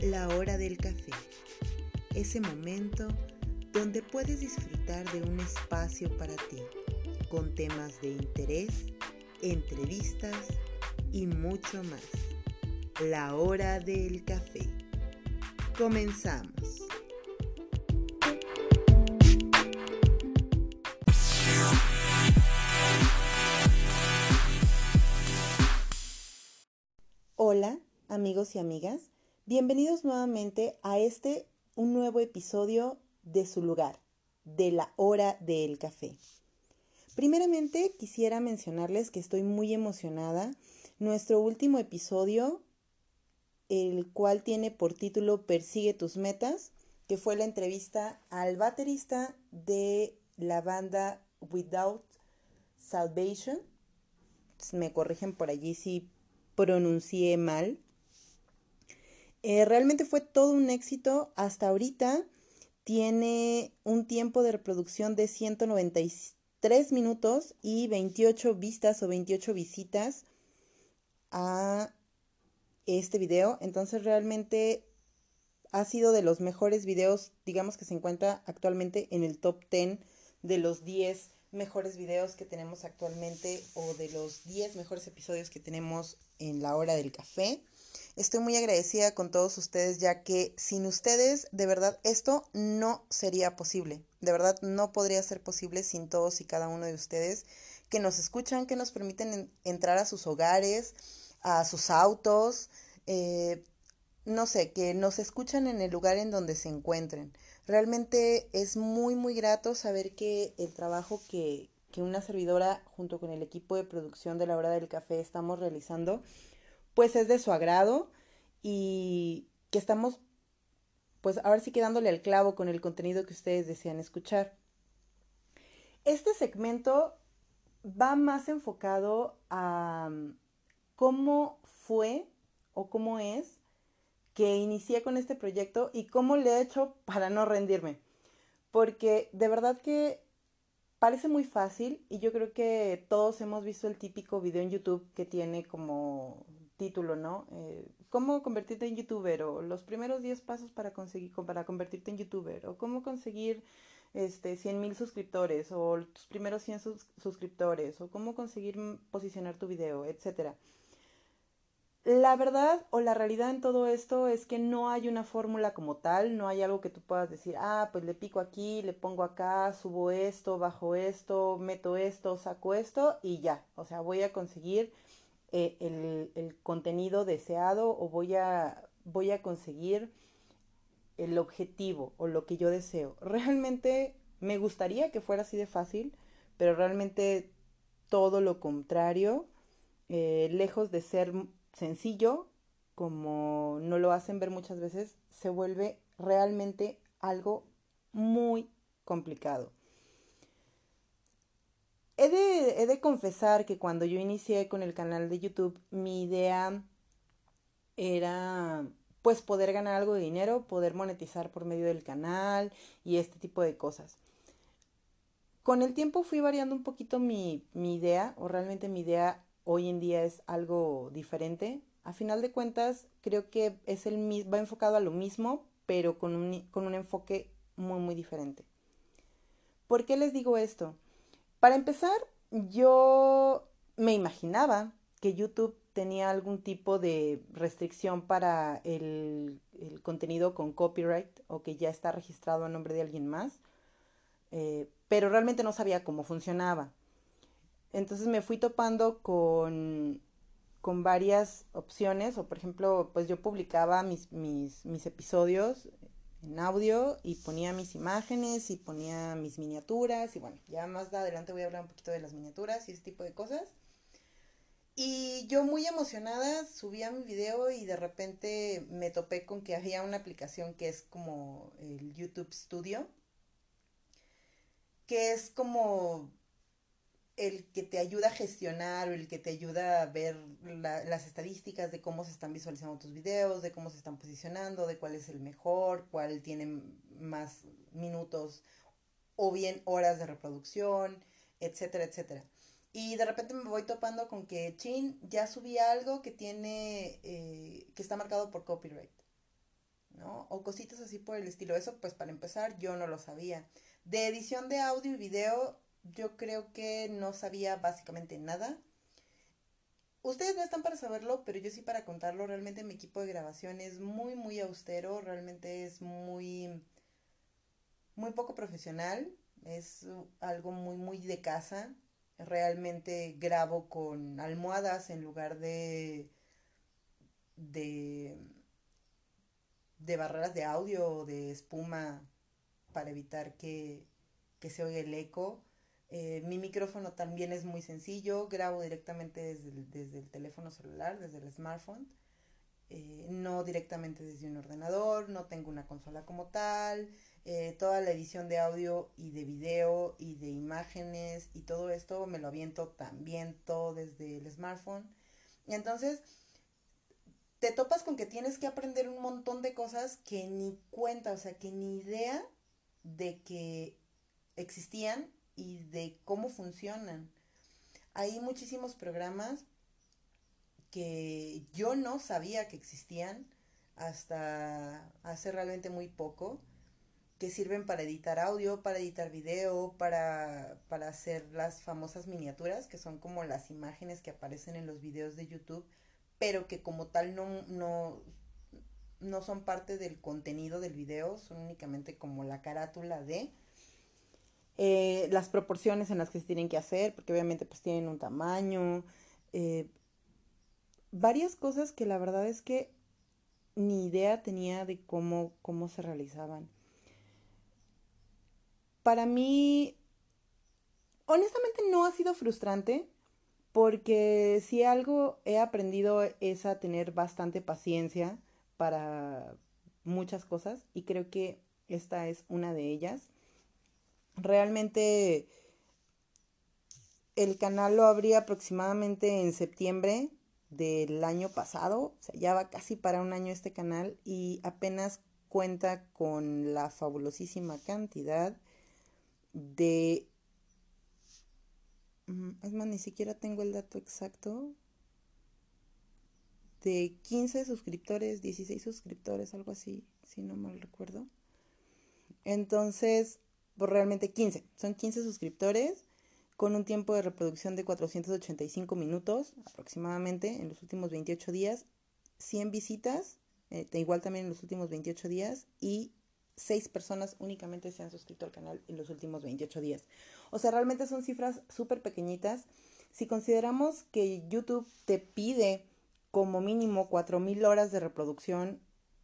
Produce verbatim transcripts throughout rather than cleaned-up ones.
la hora del café, ese momento donde puedes disfrutar de un espacio para ti, con temas de interés, entrevistas y mucho más. La hora del café. Comenzamos. Hola, amigos y amigas. Bienvenidos nuevamente a este, un nuevo episodio de su lugar, de la hora del café. Primeramente, quisiera mencionarles que estoy muy emocionada. Nuestro último episodio, el cual tiene por título Persigue tus metas, que fue la entrevista al baterista de la banda Without Salvation. Me corrigen por allí si pronuncié mal. Eh, realmente fue todo un éxito. Hasta ahorita tiene un tiempo de reproducción de ciento noventa y tres minutos y veintiocho vistas o veintiocho visitas a este video. Entonces realmente ha sido de los mejores videos, digamos que se encuentra actualmente en el top diez de los diez mejores videos que tenemos actualmente o de los diez mejores episodios que tenemos en la hora del café. Estoy muy agradecida con todos ustedes, ya que sin ustedes, de verdad, esto no sería posible. De verdad, no podría ser posible sin todos y cada uno de ustedes que nos escuchan, que nos permiten en, entrar a sus hogares, a sus autos, eh, no sé, que nos escuchan en el lugar en donde se encuentren. Realmente es muy, muy grato saber que el trabajo que, que una servidora junto con el equipo de producción de la hora del café estamos realizando, pues es de su agrado y que estamos, pues ahora sí que dándole al clavo con el contenido que ustedes desean escuchar. Este segmento va más enfocado a cómo fue o cómo es que inicié con este proyecto y cómo le he hecho para no rendirme. Porque de verdad que parece muy fácil y yo creo que todos hemos visto el típico video en YouTube que tiene como título, ¿no? Eh, ¿Cómo convertirte en youtuber? O los primeros diez pasos para conseguir, para convertirte en youtuber. O cómo conseguir este, cien mil suscriptores. O tus primeros cien sus suscriptores. O cómo conseguir posicionar tu video, etcétera. La verdad o la realidad en todo esto es que no hay una fórmula como tal, no hay algo que tú puedas decir, ah, pues le pico aquí, le pongo acá, subo esto, bajo esto, meto esto, saco esto y ya. O sea, voy a conseguir eh, el, el contenido deseado o voy a, voy a conseguir el objetivo o lo que yo deseo. Realmente me gustaría que fuera así de fácil, pero realmente todo lo contrario, eh, lejos de ser sencillo, como no lo hacen ver muchas veces, se vuelve realmente algo muy complicado. He de, he de confesar que cuando yo inicié con el canal de YouTube, mi idea era pues poder ganar algo de dinero, poder monetizar por medio del canal y este tipo de cosas. Con el tiempo fui variando un poquito mi, mi idea, o realmente mi idea hoy en día es algo diferente. A final de cuentas, creo que es el, va enfocado a lo mismo, pero con un, con un enfoque muy, muy diferente. ¿Por qué les digo esto? Para empezar, yo me imaginaba que YouTube tenía algún tipo de restricción para el, el contenido con copyright o que ya está registrado a nombre de alguien más, eh, pero realmente no sabía cómo funcionaba. Entonces me fui topando con, con varias opciones, o por ejemplo, pues yo publicaba mis, mis, mis episodios en audio y ponía mis imágenes y ponía mis miniaturas y bueno, ya más adelante voy a hablar un poquito de las miniaturas y ese tipo de cosas. Y yo muy emocionada subía mi video y de repente me topé con que había una aplicación que es como el YouTube Studio, que es como el que te ayuda a gestionar o el que te ayuda a ver la, las estadísticas de cómo se están visualizando tus videos, de cómo se están posicionando, de cuál es el mejor, cuál tiene más minutos o bien horas de reproducción, etcétera, etcétera. Y de repente me voy topando con que, chin, ya subí algo que tiene, eh, que está marcado por copyright. ¿no? O cositas así por el estilo. Eso, pues para empezar, yo no lo sabía. De edición de audio y video, yo creo que no sabía básicamente nada. Ustedes no están para saberlo, pero yo sí para contarlo. Realmente mi equipo de grabación es muy, muy austero. Realmente es muy, muy poco profesional. Es uh, algo muy, muy de casa. Realmente grabo con almohadas en lugar de, de, de barreras de audio o de espuma para evitar que, que se oiga el eco. Eh, mi micrófono también es muy sencillo. Grabo directamente desde el, desde el teléfono celular, desde el smartphone. Eh, no directamente desde un ordenador, no tengo una consola como tal, eh, toda la edición de audio y de video y de imágenes y todo esto me lo aviento también todo desde el smartphone. Entonces, te topas con que tienes que aprender un montón de cosas que ni cuenta, o sea, que ni idea de que existían y de cómo funcionan. Hay muchísimos programas que yo no sabía que existían hasta hace realmente muy poco, que sirven para editar audio, para editar video, para, para hacer las famosas miniaturas, que son como las imágenes que aparecen en los videos de YouTube, pero que como tal no, no, no son parte del contenido del video, son únicamente como la carátula de eh, las proporciones en las que se tienen que hacer, porque obviamente pues tienen un tamaño, eh, varias cosas que la verdad es que ni idea tenía de cómo, cómo se realizaban. Para mí, honestamente no ha sido frustrante, porque si algo he aprendido es a tener bastante paciencia para muchas cosas y creo que esta es una de ellas. Realmente el canal lo abrí aproximadamente en septiembre del año pasado, o sea, ya va casi para un año este canal y apenas cuenta con la fabulosísima cantidad de... mm, Es más, ni siquiera tengo el dato exacto. De quince suscriptores, dieciséis suscriptores, algo así, si no mal recuerdo. Entonces, pues realmente quince, son quince suscriptores con un tiempo de reproducción de cuatrocientos ochenta y cinco minutos aproximadamente en los últimos veintiocho días, cien visitas, eh, igual también en los últimos veintiocho días y seis personas únicamente se han suscrito al canal en los últimos veintiocho días. O sea, realmente son cifras súper pequeñitas. Si consideramos que YouTube te pide como mínimo cuatro mil horas de reproducción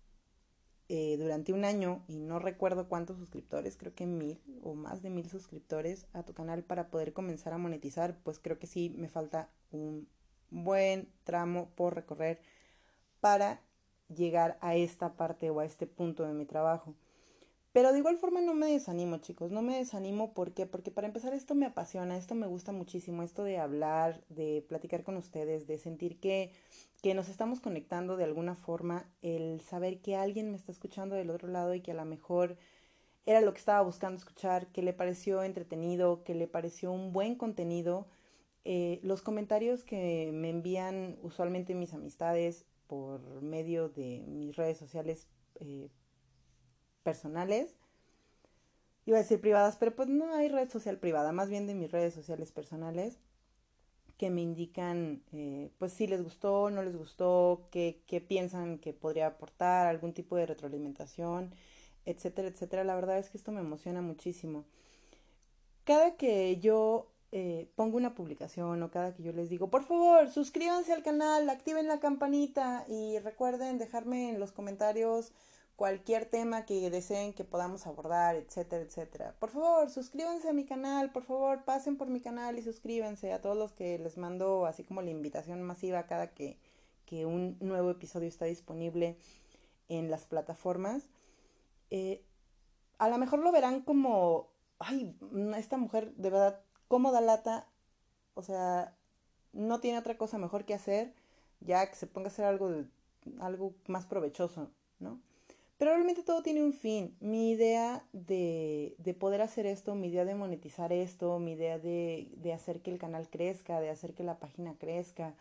eh, durante un año y no recuerdo cuántos suscriptores, creo que mil o más de mil suscriptores a tu canal para poder comenzar a monetizar, pues creo que sí me falta un buen tramo por recorrer para llegar a esta parte o a este punto de mi trabajo. Pero de igual forma no me desanimo, chicos, no me desanimo, ¿por qué? Porque para empezar esto me apasiona, esto me gusta muchísimo, esto de hablar, de platicar con ustedes, de sentir que, que nos estamos conectando de alguna forma, el saber que alguien me está escuchando del otro lado y que a lo mejor era lo que estaba buscando escuchar, que le pareció entretenido, que le pareció un buen contenido. Eh, los comentarios que me envían usualmente mis amistades por medio de mis redes sociales eh, personales, iba a decir privadas, pero pues no hay red social privada, más bien de mis redes sociales personales, que me indican, eh, pues si les gustó, no les gustó, qué, qué piensan que podría aportar, algún tipo de retroalimentación, etcétera, etcétera. La verdad es que esto me emociona muchísimo. Cada que yo eh, pongo una publicación o cada que yo les digo, por favor, suscríbanse al canal, activen la campanita y recuerden dejarme en los comentarios cualquier tema que deseen que podamos abordar, etcétera, etcétera. Por favor, suscríbanse a mi canal, por favor, pasen por mi canal y suscríbanse a todos los que les mando así como la invitación masiva cada que, que un nuevo episodio está disponible en las plataformas. Eh, a lo mejor lo verán como, ay, esta mujer de verdad, ¿cómo da lata? O sea, no tiene otra cosa mejor que hacer, ya que se ponga a hacer algo, de, algo más provechoso, ¿no? Pero realmente todo tiene un fin. Mi idea de, de poder hacer esto, mi idea de monetizar esto, mi idea de, de hacer que el canal crezca, de hacer que la página crezca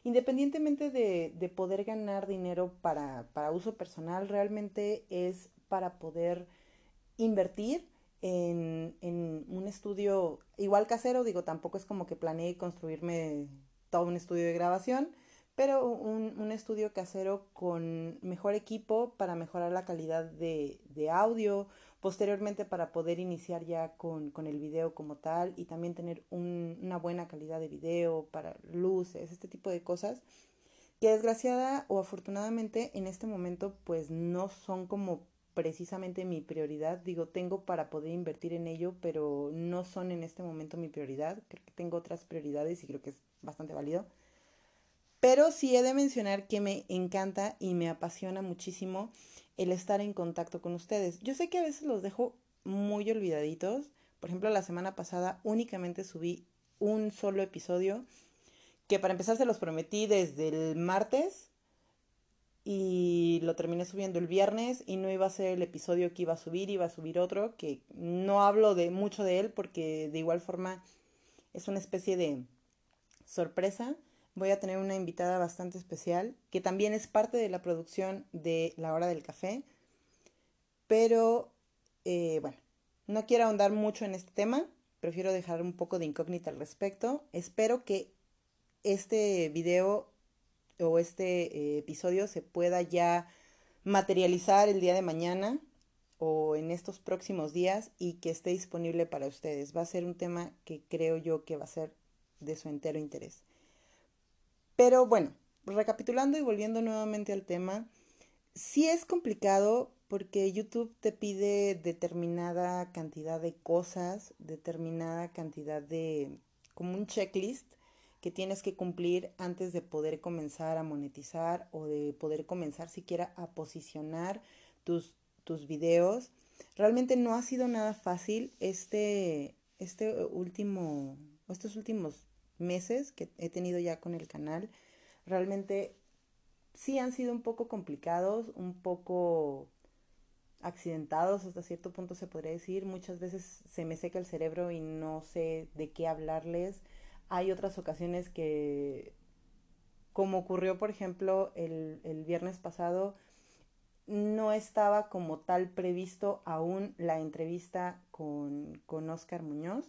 independientemente de, de poder ganar dinero para, para uso personal, realmente es para poder invertir en, en un estudio igual casero, digo, tampoco es como que planeé construirme todo un estudio de grabación, pero un, un estudio casero con mejor equipo para mejorar la calidad de, de audio, posteriormente para poder iniciar ya con, con el video como tal y también tener un, una buena calidad de video para luces, este tipo de cosas que desgraciada o afortunadamente en este momento pues no son como precisamente mi prioridad. Digo, tengo para poder invertir en ello, pero no son en este momento mi prioridad. Creo que tengo otras prioridades y creo que es bastante válido. Pero sí he de mencionar que me encanta y me apasiona muchísimo el estar en contacto con ustedes. Yo sé que a veces los dejo muy olvidaditos. Por ejemplo, la semana pasada únicamente subí un solo episodio que para empezar se los prometí desde el martes y lo terminé subiendo el viernes y no iba a ser el episodio que iba a subir, iba a subir otro que no hablo de mucho de él porque de igual forma es una especie de sorpresa. Voy a tener una invitada bastante especial que también es parte de la producción de La Hora del Café, pero eh, bueno, no quiero ahondar mucho en este tema, prefiero dejar un poco de incógnita al respecto. Espero que este video o este eh, episodio se pueda ya materializar el día de mañana o en estos próximos días y que esté disponible para ustedes. Va a ser un tema que creo yo que va a ser de su entero interés. Pero bueno, recapitulando y volviendo nuevamente al tema, sí es complicado porque YouTube te pide determinada cantidad de cosas, determinada cantidad de, como un checklist que tienes que cumplir antes de poder comenzar a monetizar o de poder comenzar siquiera a posicionar tus, tus videos. Realmente no ha sido nada fácil este, este último, estos últimos meses que he tenido ya con el canal. Realmente sí han sido un poco complicados, un poco accidentados hasta cierto punto se podría decir. Muchas veces se me seca el cerebro y no sé de qué hablarles. Hay otras ocasiones que, como ocurrió por ejemplo el, el viernes pasado, no estaba como tal previsto aún la entrevista con, con Oscar Muñoz,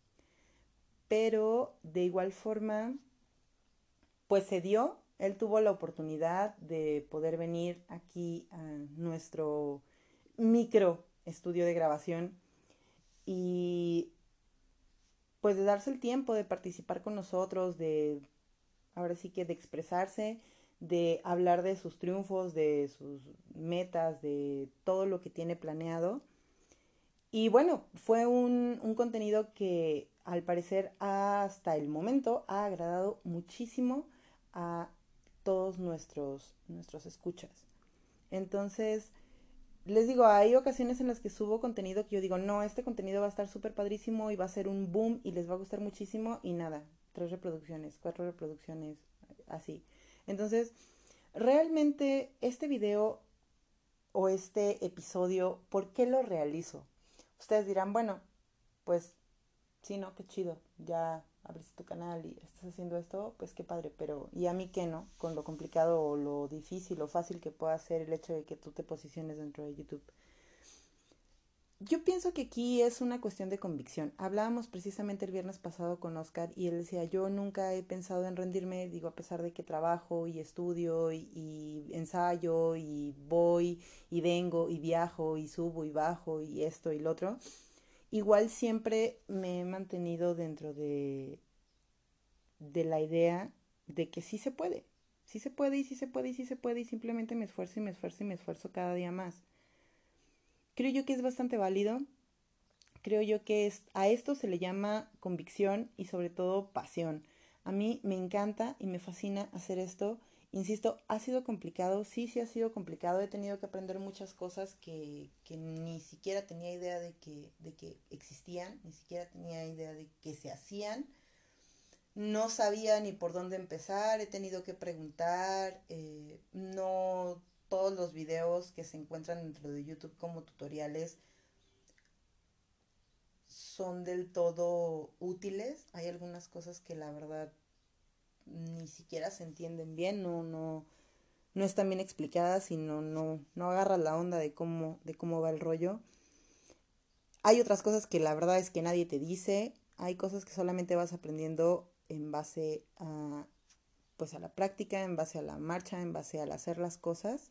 pero de igual forma pues se dio, él tuvo la oportunidad de poder venir aquí a nuestro micro estudio de grabación y pues de darse el tiempo de participar con nosotros, de ahora sí que de expresarse, de hablar de sus triunfos, de sus metas, de todo lo que tiene planeado. Y bueno, fue un, un contenido que al parecer hasta el momento ha agradado muchísimo a todos nuestros, nuestros escuchas. Entonces, les digo, hay ocasiones en las que subo contenido que yo digo, no, este contenido va a estar súper padrísimo y va a ser un boom y les va a gustar muchísimo y nada, tres reproducciones, cuatro reproducciones, así. Entonces, realmente este video o este episodio, ¿por qué lo realizo? Ustedes dirán, bueno, pues sí, no, qué chido, ya abriste tu canal y estás haciendo esto, pues qué padre, pero ¿y a mí qué no? Con lo complicado o lo difícil o fácil que pueda ser el hecho de que tú te posiciones dentro de YouTube. Yo pienso que aquí es una cuestión de convicción. Hablábamos precisamente el viernes pasado con Oscar y él decía, yo nunca he pensado en rendirme, digo, a pesar de que trabajo y estudio y, y ensayo y voy y vengo y viajo y subo y bajo y esto y lo otro, igual siempre me he mantenido dentro de, de la idea de que sí se puede, sí se puede y sí se puede y sí se puede y simplemente me esfuerzo y me esfuerzo y me esfuerzo cada día más. Creo yo que es bastante válido. Creo yo que es, a esto se le llama convicción y sobre todo pasión. A mí me encanta y me fascina hacer esto. Insisto, ha sido complicado, sí, sí ha sido complicado. He tenido que aprender muchas cosas que, que ni siquiera tenía idea de que, de que existían, ni siquiera tenía idea de que se hacían. No sabía ni por dónde empezar, he tenido que preguntar. Eh, no todos los videos que se encuentran dentro de YouTube como tutoriales son del todo útiles. Hay algunas cosas que la verdad ni siquiera se entienden bien, no, no, no están bien explicadas y no, no, no agarras la onda de cómo, de cómo va el rollo. Hay otras cosas que la verdad es que nadie te dice, hay cosas que solamente vas aprendiendo en base a, pues a la práctica, en base a la marcha, en base al hacer las cosas.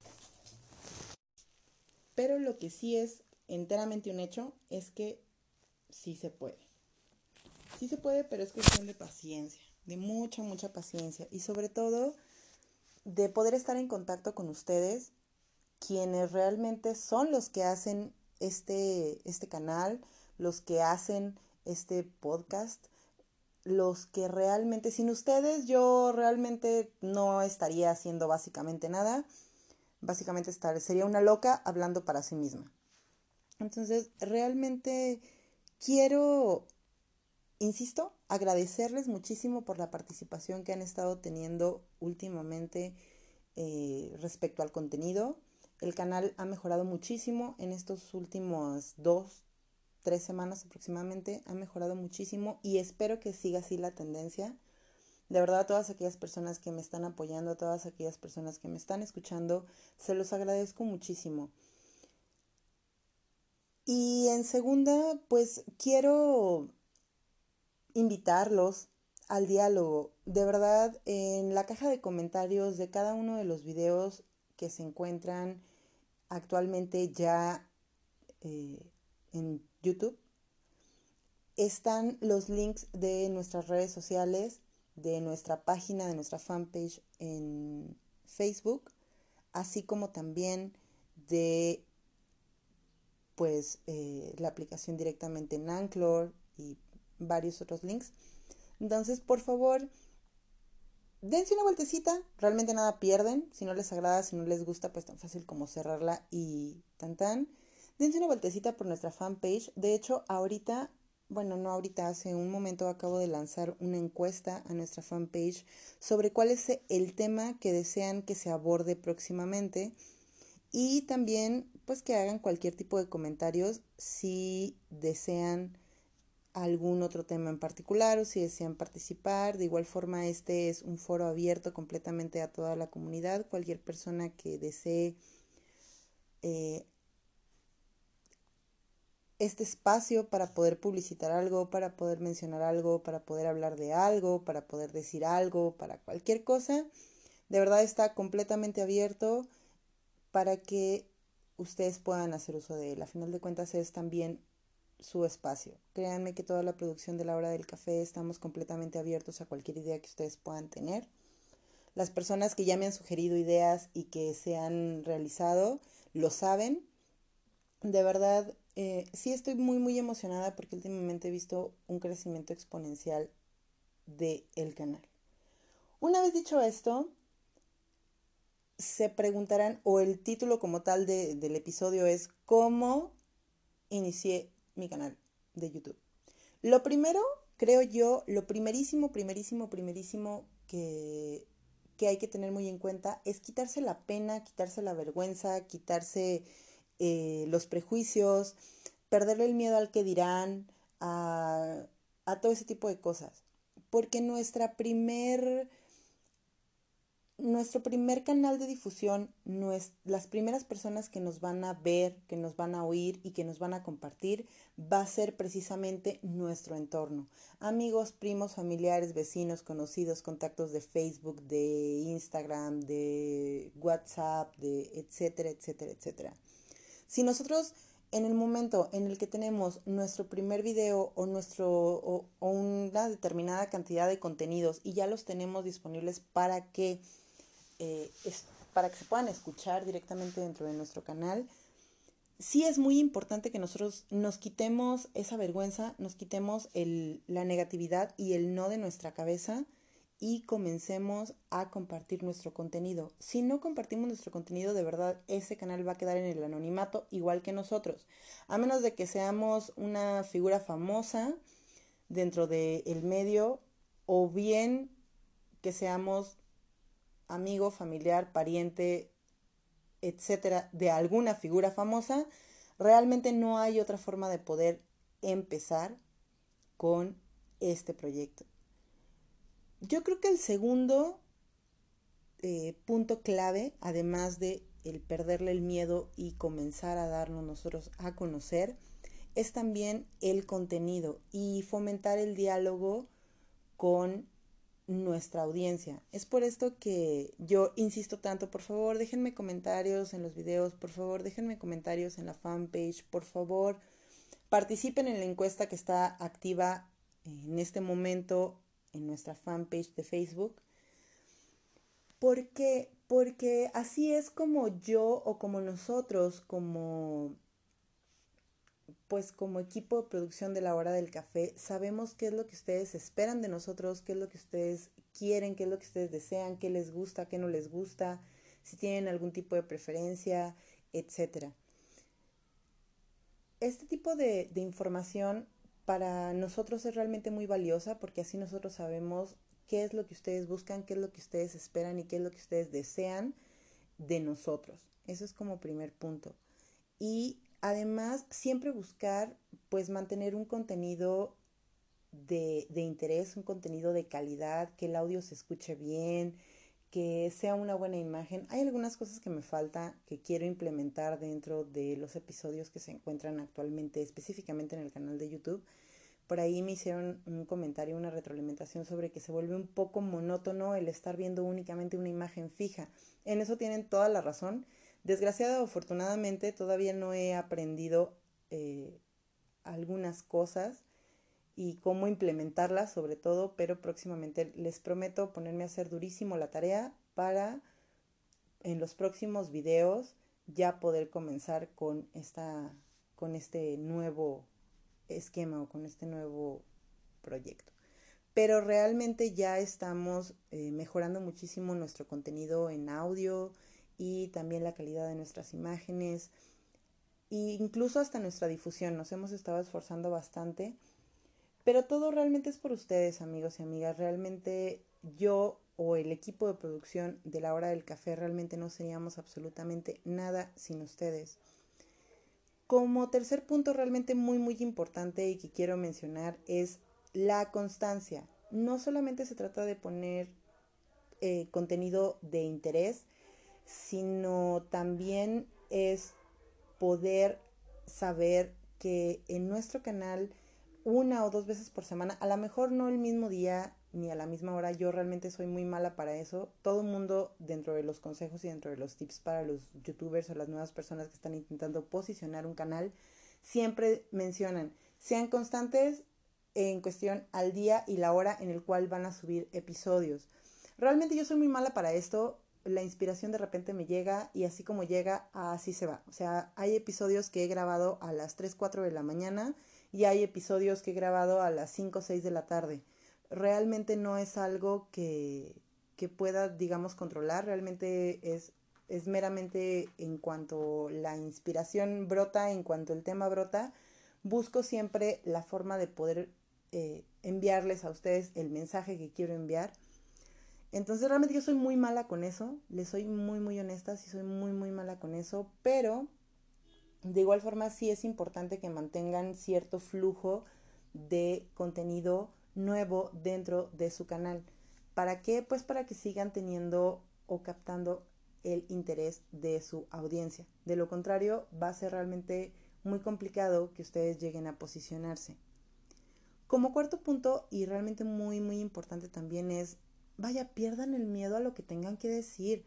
Pero lo que sí es enteramente un hecho es que sí se puede. Sí se puede, pero es cuestión de paciencia, de mucha, mucha paciencia y sobre todo de poder estar en contacto con ustedes, quienes realmente son los que hacen este, este canal, los que hacen este podcast, los que realmente, sin ustedes yo realmente no estaría haciendo básicamente nada, básicamente estar, sería una loca hablando para sí misma. Entonces, realmente quiero, insisto, agradecerles muchísimo por la participación que han estado teniendo últimamente eh, respecto al contenido. El canal ha mejorado muchísimo en estos últimos dos, tres semanas aproximadamente. Ha mejorado muchísimo y espero que siga así la tendencia. De verdad, a todas aquellas personas que me están apoyando, a todas aquellas personas que me están escuchando, se los agradezco muchísimo. Y en segunda, pues quiero invitarlos al diálogo. De verdad, en la caja de comentarios de cada uno de los videos que se encuentran actualmente ya eh, en YouTube, están los links de nuestras redes sociales, de nuestra página, de nuestra fanpage en Facebook, así como también de pues eh, la aplicación directamente en Anchor y varios otros links. Entonces, por favor, dense una vueltecita, realmente nada pierden, si no les agrada, si no les gusta, pues tan fácil como cerrarla y tan tan. Dense una vueltecita por nuestra fanpage, de hecho ahorita, bueno no ahorita, hace un momento acabo de lanzar una encuesta a nuestra fanpage sobre cuál es el tema que desean que se aborde próximamente y también pues que hagan cualquier tipo de comentarios si desean algún otro tema en particular o si desean participar. De igual forma, este es un foro abierto completamente a toda la comunidad. Cualquier persona que desee eh, este espacio para poder publicitar algo, para poder mencionar algo, para poder hablar de algo, para poder decir algo, para cualquier cosa, de verdad está completamente abierto para que ustedes puedan hacer uso de él. A final de cuentas es también su espacio. Créanme que toda la producción de la hora del café estamos completamente abiertos a cualquier idea que ustedes puedan tener. Las personas que ya me han sugerido ideas y que se han realizado lo saben. De verdad, eh, sí estoy muy muy emocionada porque últimamente he visto un crecimiento exponencial del canal. Una vez dicho esto, se preguntarán, o el título como tal de, del episodio es ¿cómo inicié mi canal de YouTube? Lo primero, creo yo, lo primerísimo, primerísimo, primerísimo que, que hay que tener muy en cuenta es quitarse la pena, quitarse la vergüenza, quitarse eh, los prejuicios, perderle el miedo al que dirán, a, a todo ese tipo de cosas. Porque nuestra primer nuestro primer canal de difusión, nues- las primeras personas que nos van a ver, que nos van a oír y que nos van a compartir, va a ser precisamente nuestro entorno. Amigos, primos, familiares, vecinos, conocidos, contactos de Facebook, de Instagram, de WhatsApp, de etcétera, etcétera, etcétera. Si nosotros en el momento en el que tenemos nuestro primer video o, nuestro, o, o una determinada cantidad de contenidos y ya los tenemos disponibles para que eh, es, para que se puedan escuchar directamente dentro de nuestro canal, sí es muy importante que nosotros nos quitemos esa vergüenza, nos quitemos el, la negatividad y el no de nuestra cabeza y comencemos a compartir nuestro contenido. Si no compartimos nuestro contenido, de verdad, ese canal va a quedar en el anonimato igual que nosotros. A menos de que seamos una figura famosa dentro del medio o bien que seamos amigo, familiar, pariente, etcétera, de alguna figura famosa, realmente no hay otra forma de poder empezar con este proyecto. Yo creo que el segundo eh, punto clave, además de el perderle el miedo y comenzar a darnos nosotros a conocer, es también el contenido y fomentar el diálogo con nuestra audiencia. Es por esto que yo insisto tanto, por favor, déjenme comentarios en los videos, por favor, déjenme comentarios en la fanpage, por favor, participen en la encuesta que está activa en este momento en nuestra fanpage de Facebook. ¿Por qué? Porque así es como yo o como nosotros, como pues como equipo de producción de la hora del café, sabemos qué es lo que ustedes esperan de nosotros, qué es lo que ustedes quieren, qué es lo que ustedes desean, qué les gusta, qué no les gusta, si tienen algún tipo de preferencia, etcétera. Este tipo de, de información para nosotros es realmente muy valiosa porque así nosotros sabemos qué es lo que ustedes buscan, qué es lo que ustedes esperan y qué es lo que ustedes desean de nosotros. Eso es como primer punto. Y además siempre buscar pues mantener un contenido de, de interés, un contenido de calidad, que el audio se escuche bien, que sea una buena imagen. Hay algunas cosas que me falta que quiero implementar dentro de los episodios que se encuentran actualmente, específicamente en el canal de YouTube. Por ahí me hicieron un comentario, una retroalimentación sobre que se vuelve un poco monótono el estar viendo únicamente una imagen fija. En eso tienen toda la razón. Desgraciada o afortunadamente todavía no he aprendido eh, algunas cosas y cómo implementarlas sobre todo, pero próximamente les prometo ponerme a hacer durísimo la tarea para en los próximos videos ya poder comenzar con esta con este nuevo esquema o con este nuevo proyecto. Pero realmente ya estamos eh, mejorando muchísimo nuestro contenido en audio y también la calidad de nuestras imágenes e incluso hasta nuestra difusión. Nos hemos estado esforzando bastante, pero todo realmente es por ustedes, amigos y amigas. Realmente yo o el equipo de producción de la hora del café realmente no seríamos absolutamente nada sin ustedes. Como tercer punto realmente muy muy importante y que quiero mencionar es la constancia. No solamente se trata de poner eh, contenido de interés, sino también es poder saber que en nuestro canal una o dos veces por semana, a lo mejor no el mismo día ni a la misma hora, yo realmente soy muy mala para eso. Todo el mundo dentro de los consejos y dentro de los tips para los youtubers o las nuevas personas que están intentando posicionar un canal, siempre mencionan, sean constantes en cuestión al día y la hora en el cual van a subir episodios. Realmente yo soy muy mala para esto, la inspiración de repente me llega y así como llega, así se va. O sea, hay episodios que he grabado a las tres cuatro de la mañana y hay episodios que he grabado a las cinco o seis de la tarde. Realmente no es algo que, que pueda, digamos, controlar, realmente es, es meramente en cuanto la inspiración brota, en cuanto el tema brota, busco siempre la forma de poder eh, enviarles a ustedes el mensaje que quiero enviar. Entonces realmente yo soy muy mala con eso, les soy muy muy honesta, sí soy muy muy mala con eso, pero de igual forma sí es importante que mantengan cierto flujo de contenido nuevo dentro de su canal. ¿Para qué? Pues para que sigan teniendo o captando el interés de su audiencia. De lo contrario, va a ser realmente muy complicado que ustedes lleguen a posicionarse. Como cuarto punto, y realmente muy, muy importante también es, vaya, pierdan el miedo a lo que tengan que decir.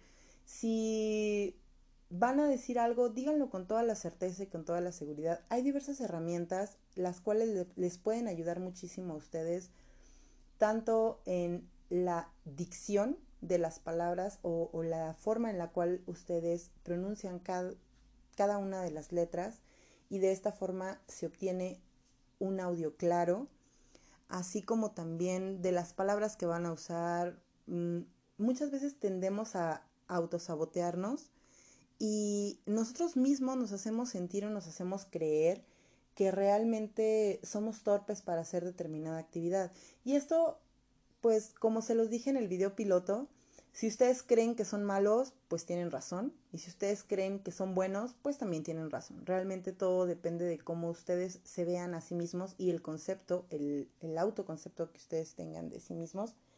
Si van a decir algo, díganlo con toda la certeza y con toda la seguridad. Hay diversas herramientas las cuales les pueden ayudar muchísimo a ustedes, tanto en la dicción de las palabras o, o la forma en la cual ustedes pronuncian cada, cada una de las letras, y de esta forma se obtiene un audio claro, así como también de las palabras que van a usar. Mmm, muchas veces tendemos a autosabotearnos y nosotros mismos nos hacemos sentir o nos hacemos creer que realmente somos torpes para hacer determinada actividad. Y esto, pues como se los dije en el video piloto, si ustedes creen que son malos, pues tienen razón. Y si ustedes creen que son buenos, pues también tienen razón. Realmente todo depende de cómo ustedes se vean a sí mismos y el concepto, el, el autoconcepto que ustedes tengan de sí mismos.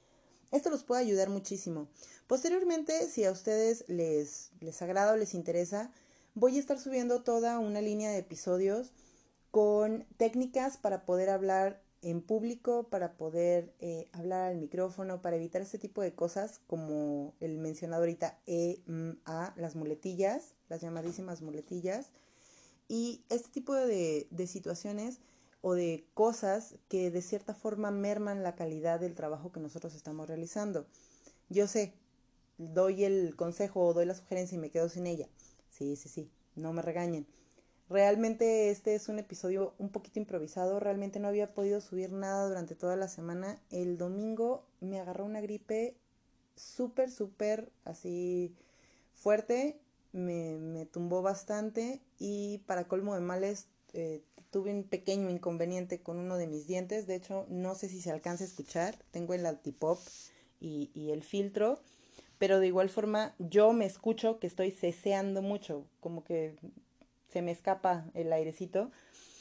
Esto los puede ayudar muchísimo. Posteriormente, si a ustedes les, les agrada o les interesa, voy a estar subiendo toda una línea de episodios con técnicas para poder hablar en público, para poder eh, hablar al micrófono, para evitar este tipo de cosas como el mencionado ahorita E, M, A, las muletillas, las llamadísimas muletillas, y este tipo de, de situaciones o de cosas que de cierta forma merman la calidad del trabajo que nosotros estamos realizando. Yo sé, doy el consejo o doy la sugerencia y me quedo sin ella. Sí, sí, sí, no me regañen. Realmente este es un episodio un poquito improvisado, realmente no había podido subir nada durante toda la semana. El domingo me agarró una gripe súper, súper así fuerte, me, me tumbó bastante y para colmo de males eh, tuve un pequeño inconveniente con uno de mis dientes. De hecho, no sé si se alcanza a escuchar, tengo el antipop y, y el filtro, pero de igual forma yo me escucho que estoy ceseando mucho, como que se me escapa el airecito.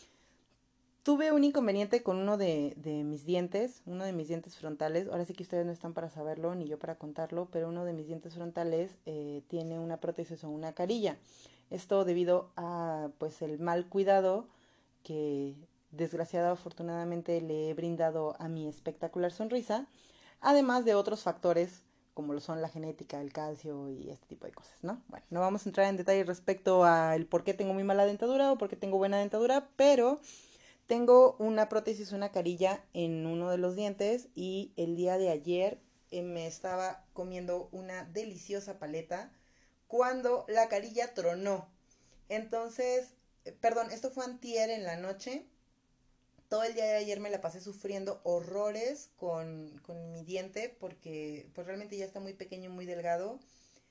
Tuve un inconveniente con uno de, de mis dientes, uno de mis dientes frontales. Ahora sí que ustedes no están para saberlo, ni yo para contarlo, pero uno de mis dientes frontales eh, tiene una prótesis o una carilla. Esto debido a pues el mal cuidado que desgraciado afortunadamente le he brindado a mi espectacular sonrisa, además de otros factores como lo son la genética, el calcio y este tipo de cosas, ¿no? Bueno, no vamos a entrar en detalle respecto al por qué tengo muy mala dentadura o por qué tengo buena dentadura, pero tengo una prótesis, una carilla en uno de los dientes y el día de ayer eh, me estaba comiendo una deliciosa paleta cuando la carilla tronó. Entonces, eh, perdón, esto fue antier en la noche. Todo el día de ayer me la pasé sufriendo horrores con, con mi diente porque pues realmente ya está muy pequeño, muy delgado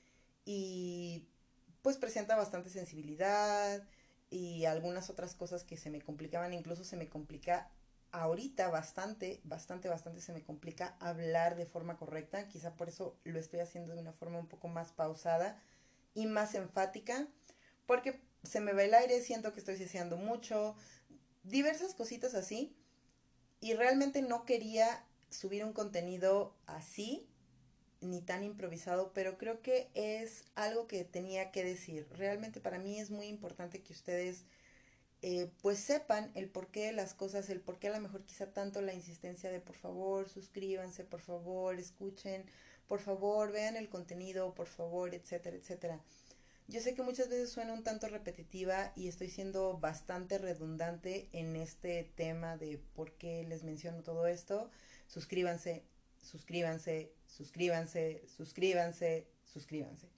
y pues presenta bastante sensibilidad y algunas otras cosas que se me complicaban, incluso se me complica ahorita bastante, bastante, bastante se me complica hablar de forma correcta, quizá por eso lo estoy haciendo de una forma un poco más pausada y más enfática, porque se me va el aire, siento que estoy ceseando mucho, diversas cositas así, y realmente no quería subir un contenido así, ni tan improvisado, pero creo que es algo que tenía que decir. Realmente para mí es muy importante que ustedes eh, pues sepan el porqué de las cosas, el porqué a lo mejor quizá tanto la insistencia de por favor suscríbanse, por favor escuchen, por favor vean el contenido, por favor, etcétera, etcétera. Yo sé que muchas veces suena un tanto repetitiva y estoy siendo bastante redundante en este tema de por qué les menciono todo esto. Suscríbanse, suscríbanse, suscríbanse, suscríbanse, suscríbanse.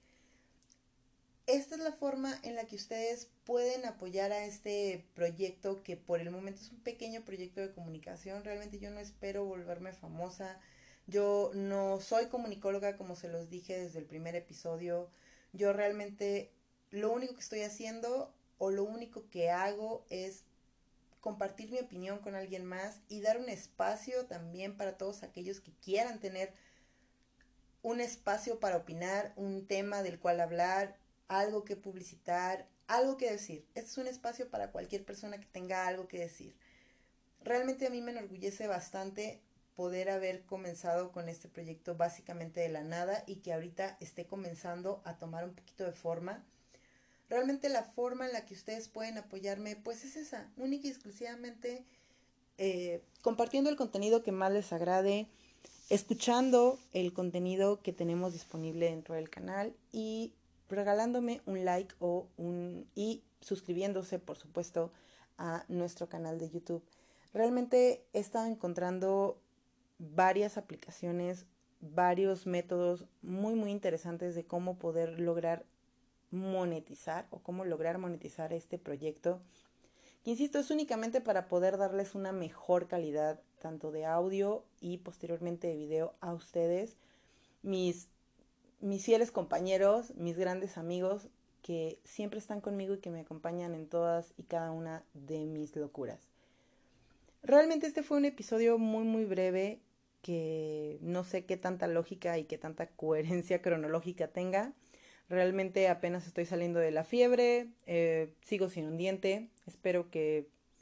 Esta es la forma en la que ustedes pueden apoyar a este proyecto que por el momento es un pequeño proyecto de comunicación. Realmente yo no espero volverme famosa. Yo no soy comunicóloga como se los dije desde el primer episodio. Yo realmente lo único que estoy haciendo o lo único que hago es compartir mi opinión con alguien más y dar un espacio también para todos aquellos que quieran tener un espacio para opinar, un tema del cual hablar, algo que publicitar, algo que decir. Este es un espacio para cualquier persona que tenga algo que decir. Realmente a mí me enorgullece bastante poder haber comenzado con este proyecto básicamente de la nada y que ahorita esté comenzando a tomar un poquito de forma. Realmente la forma en la que ustedes pueden apoyarme pues es esa, única y exclusivamente eh, compartiendo el contenido que más les agrade, escuchando el contenido que tenemos disponible dentro del canal y regalándome un like o un y suscribiéndose, por supuesto, a nuestro canal de YouTube. Realmente he estado encontrando varias aplicaciones, varios métodos muy muy interesantes de cómo poder lograr monetizar o cómo lograr monetizar este proyecto que insisto, es únicamente para poder darles una mejor calidad tanto de audio y posteriormente de video a ustedes, mis, mis fieles compañeros, mis grandes amigos que siempre están conmigo y que me acompañan en todas y cada una de mis locuras. Realmente este fue un episodio muy muy breve que no sé qué tanta lógica y qué tanta coherencia cronológica tenga. Realmente apenas estoy saliendo de la fiebre, eh, sigo sin un diente, espero que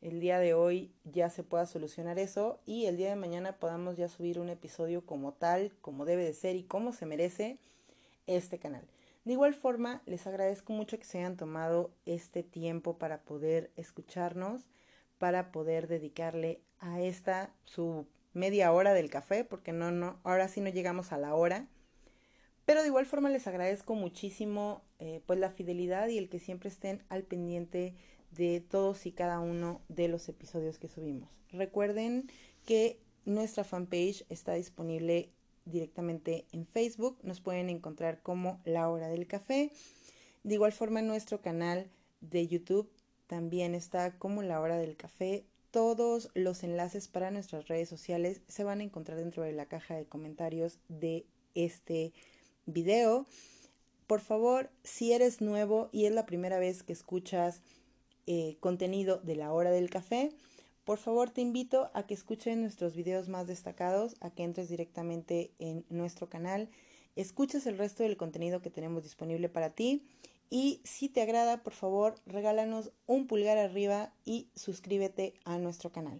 el día de hoy ya se pueda solucionar eso y el día de mañana podamos ya subir un episodio como tal, como debe de ser y como se merece este canal. De igual forma, les agradezco mucho que se hayan tomado este tiempo para poder escucharnos, para poder dedicarle a esta su media hora del café, porque no, no, ahora sí no llegamos a la hora. Pero de igual forma les agradezco muchísimo eh, pues la fidelidad y el que siempre estén al pendiente de todos y cada uno de los episodios que subimos. Recuerden que nuestra fanpage está disponible directamente en Facebook, nos pueden encontrar como La Hora del Café. De igual forma en nuestro canal de YouTube también está como La Hora del Café. Todos los enlaces para nuestras redes sociales se van a encontrar dentro de la caja de comentarios de este video. Por favor, si eres nuevo y es la primera vez que escuchas eh, contenido de La Hora del Café, por favor te invito a que escuchen nuestros videos más destacados, a que entres directamente en nuestro canal, escuches el resto del contenido que tenemos disponible para ti y si te agrada, por favor, regálanos un pulgar arriba y suscríbete a nuestro canal.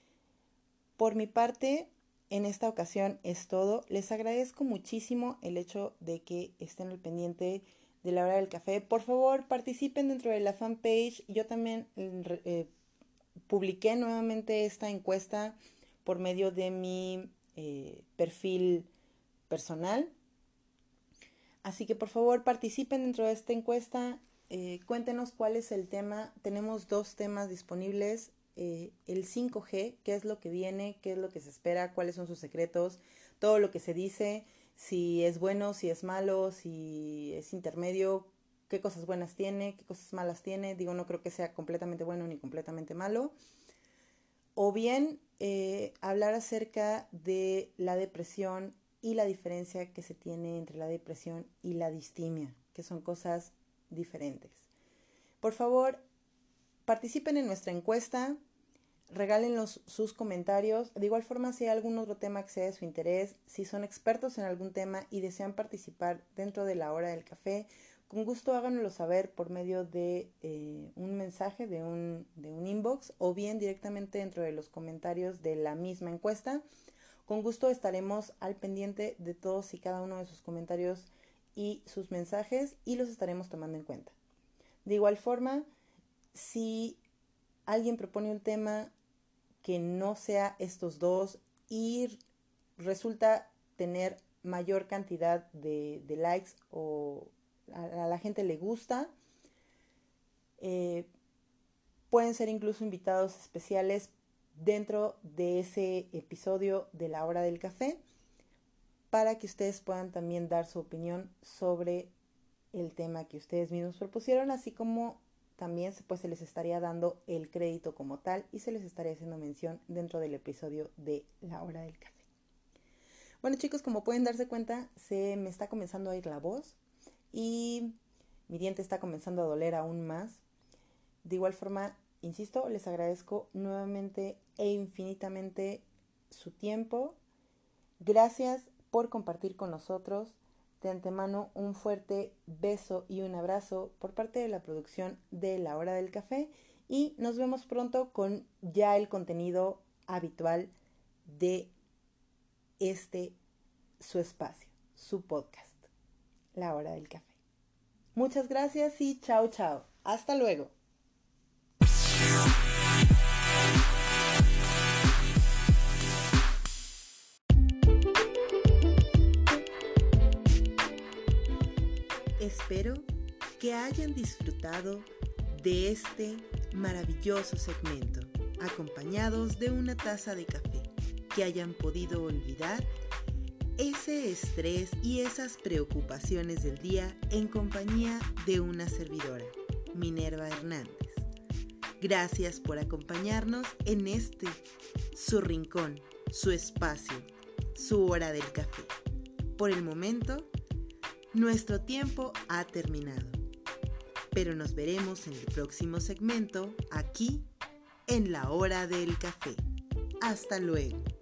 Por mi parte, en esta ocasión es todo. Les agradezco muchísimo el hecho de que estén al pendiente de La Hora del Café. Por favor, participen dentro de la fanpage. Yo también eh, publiqué nuevamente esta encuesta por medio de mi eh, perfil personal. Así que por favor participen dentro de esta encuesta. Eh, cuéntenos cuál es el tema. Tenemos dos temas disponibles. Eh, el cinco G, qué es lo que viene, qué es lo que se espera, cuáles son sus secretos, todo lo que se dice, si es bueno, si es malo, si es intermedio, qué cosas buenas tiene, qué cosas malas tiene. Digo, no creo que sea completamente bueno ni completamente malo. O bien eh, hablar acerca de la depresión y la diferencia que se tiene entre la depresión y la distimia, que son cosas diferentes. Por favor, participen en nuestra encuesta, regálenos sus comentarios. De igual forma, si hay algún otro tema que sea de su interés, si son expertos en algún tema y desean participar dentro de La Hora del Café, con gusto háganoslo saber por medio de eh, un mensaje, de un, de un inbox o bien directamente dentro de los comentarios de la misma encuesta. Con gusto estaremos al pendiente de todos y cada uno de sus comentarios y sus mensajes y los estaremos tomando en cuenta. De igual forma, si alguien propone un tema que no sea estos dos y resulta tener mayor cantidad de, de likes o a, a la gente le gusta, eh, pueden ser incluso invitados especiales dentro de ese episodio de La Hora del Café para que ustedes puedan también dar su opinión sobre el tema que ustedes mismos propusieron, así como también pues, se les estaría dando el crédito como tal y se les estaría haciendo mención dentro del episodio de La Hora del Café. Bueno chicos, como pueden darse cuenta, se me está comenzando a ir la voz y mi diente está comenzando a doler aún más. De igual forma, insisto, les agradezco nuevamente e infinitamente su tiempo. Gracias por compartir con nosotros. De antemano, un fuerte beso y un abrazo por parte de la producción de La Hora del Café y nos vemos pronto con ya el contenido habitual de este su espacio, su podcast, La Hora del Café. Muchas gracias y chao, chao. Hasta luego. Espero que hayan disfrutado de este maravilloso segmento, acompañados de una taza de café, que hayan podido olvidar ese estrés y esas preocupaciones del día en compañía de una servidora, Minerva Hernández. Gracias por acompañarnos en este, su rincón, su espacio, su hora del café. Por el momento, nuestro tiempo ha terminado, pero nos veremos en el próximo segmento aquí en La Hora del Café. Hasta luego.